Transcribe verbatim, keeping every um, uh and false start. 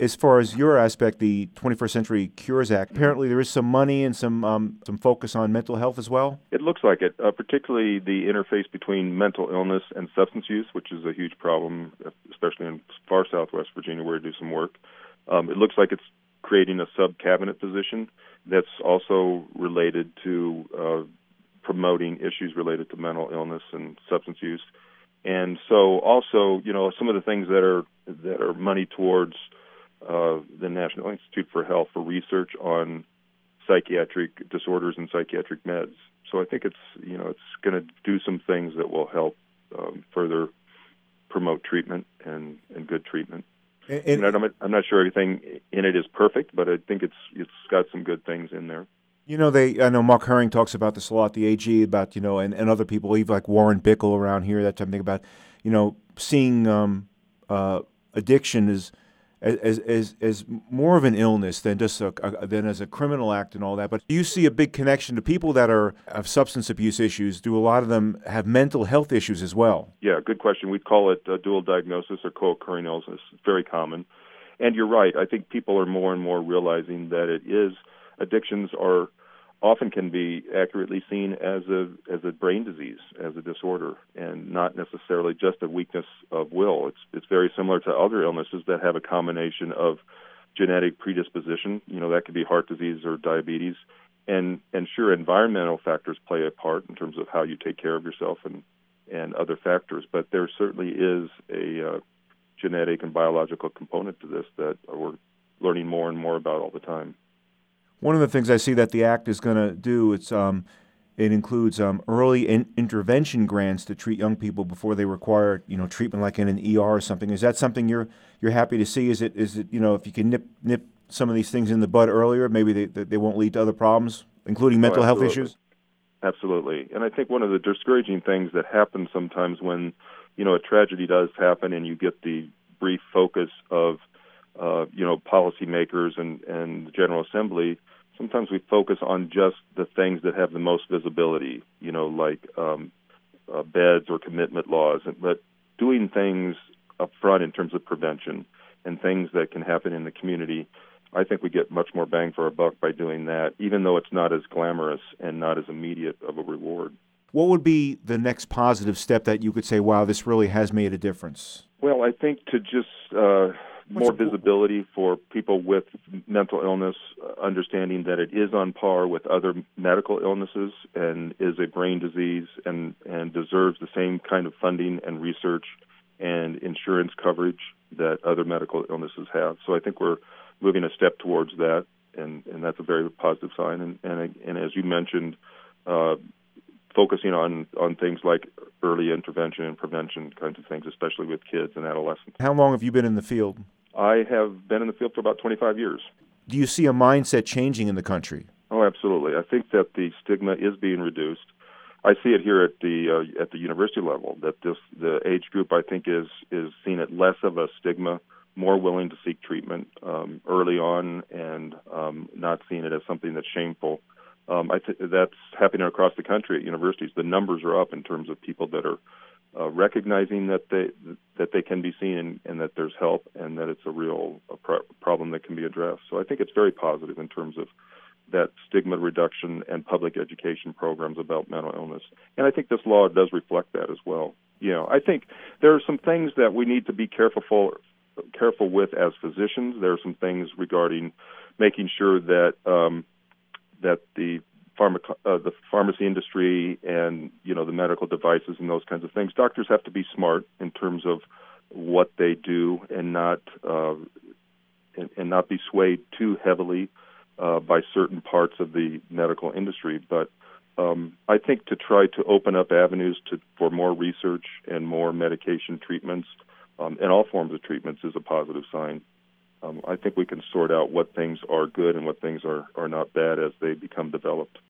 as far as your aspect, the twenty-first Century Cures Act, apparently there is some money and some um, some focus on mental health as well? It looks like it, uh, particularly the interface between mental illness and substance use, which is a huge problem, especially in far southwest Virginia where I do some work. Um, it looks like it's creating a sub-cabinet position that's also related to uh, promoting issues related to mental illness and substance use. And so also, you know, some of the things that are that are money towards uh, the National Institute for Health for research on psychiatric disorders and psychiatric meds. So I think it's, you know, it's going to do some things that will help um, further promote treatment and, and good treatment. And, and I'm, I'm not sure everything in it is perfect, but I think it's it's got some good things in there. You know, they. I know Mark Herring talks about this a lot, the A G, about, you know, and, and other people, even like Warren Bickel around here, that type of thing, about, you know, seeing um, uh, addiction as, as as as more of an illness than just a, a than as a criminal act and all that. But do you see a big connection to people that are have substance abuse issues? Do a lot of them have mental health issues as well? Yeah, good question. We call it uh, dual diagnosis or co-occurring illness. It's very common. And you're right. I think people are more and more realizing that it is addictions are often can be accurately seen as a as a brain disease, as a disorder, and not necessarily just a weakness of will. It's it's very similar to other illnesses that have a combination of genetic predisposition. You know, that could be heart disease or diabetes, and and sure, environmental factors play a part in terms of how you take care of yourself and and other factors. But there certainly is a uh, genetic and biological component to this that we're learning more and more about all the time. One of the things I see that the Act is going to do, it's um, it includes um, early in- intervention grants to treat young people before they require, you know, treatment like in an E R or something. Is that something you're you're happy to see? Is it is it you know, if you can nip nip some of these things in the bud earlier, maybe they they won't lead to other problems, including mental oh, health issues? Absolutely. And I think one of the discouraging things that happens sometimes when, you know, a tragedy does happen and you get the brief focus of, uh, you know, policymakers and, and the General Assembly, sometimes we focus on just the things that have the most visibility, you know, like um, uh, beds or commitment laws. But doing things up front in terms of prevention and things that can happen in the community, I think we get much more bang for our buck by doing that, even though it's not as glamorous and not as immediate of a reward. What would be the next positive step that you could say, wow, this really has made a difference? Well, I think to just uh, more visibility for people with mental illness, uh, understanding that it is on par with other medical illnesses and is a brain disease and, and deserves the same kind of funding and research and insurance coverage that other medical illnesses have. So I think we're moving a step towards that, and, and that's a very positive sign. And, and, and as you mentioned, uh, focusing on, on things like early intervention and prevention kinds of things, especially with kids and adolescents. How long have you been in the field? I have been in the field for about twenty-five years. Do you see a mindset changing in the country? Oh, absolutely. I think that the stigma is being reduced. I see it here at the uh, at the university level, that this the age group, I think, is is seen at less of a stigma, more willing to seek treatment um, early on, and um, not seeing it as something that's shameful. Um, I th- that's happening across the country at universities. The numbers are up in terms of people that are uh, recognizing that they that they can be seen and, and that there's help and that it's a real a pro- problem that can be addressed. So I think it's very positive in terms of that stigma reduction and public education programs about mental illness. And I think this law does reflect that as well. You know, I think there are some things that we need to be careful for, careful with as physicians. There are some things regarding making sure that um, that the pharma, uh, the pharmacy industry and, you know, the medical devices and those kinds of things, doctors have to be smart in terms of what they do and not uh, and, and not be swayed too heavily uh, by certain parts of the medical industry. But um, I think to try to open up avenues to for more research and more medication treatments um, and all forms of treatments is a positive sign. Um, I think we can sort out what things are good and what things are, are not bad as they become developed.